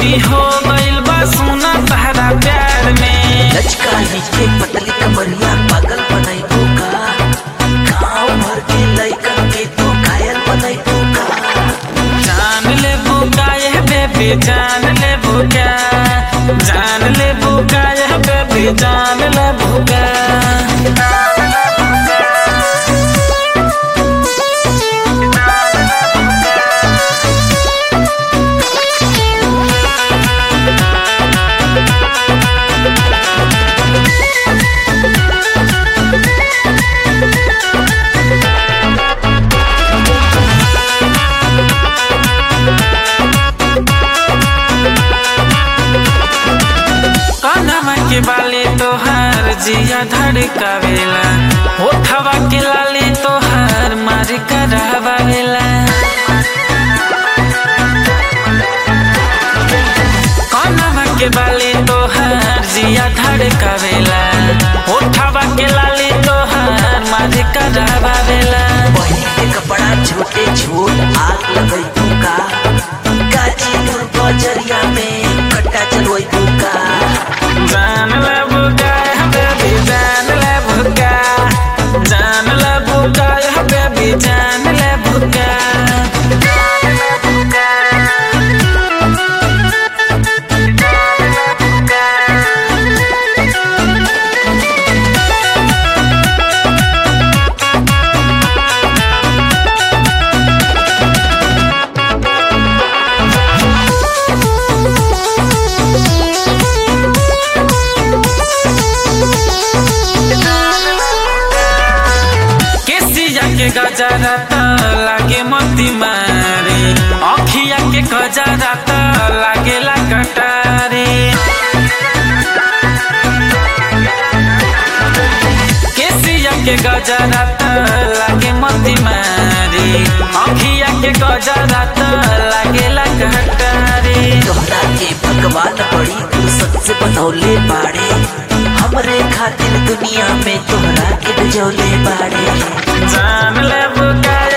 की हो गइल बा सुना तहरा प्यार में। लचका नीचे पतली कमरिया पागल बनाइबू का, गाँव भर के लइकन के तो घायल बनाइबू का। जान ले बुका ये बेबी जान ले बुका, जान ले बुका ये बेबी जान ले बुका। कानवा के बाली तोहार जिया धड़कावेला, होठवा के लाली तोहार मारी करावेला। कानवा के बाली तोहार जिया धड़कावेला, होठवा के लाली तोहार मारी करावेला। बहनी के कपड़ा छोटे छोट आग लगाइबू का, गाजीपुर बजरिया में कट्टा चलवाइबू का। जान ले बुका बेबी जान ले बुका, जान ले बुका बेबी जान ले बुका। के गजरा त लागे मोती मारे, अखिया के गजरा त लागेला कटारे। केसिया के गजरा त लागे मोती मारे, अखिया के गजरा त लागेला कटारे। तोहरा के भगवान बड़ी फुर्सत से बनौले बाड़े, हमरे खातिर दुनिया में तोहरा के भेजौले बाड़े। जान ले बुका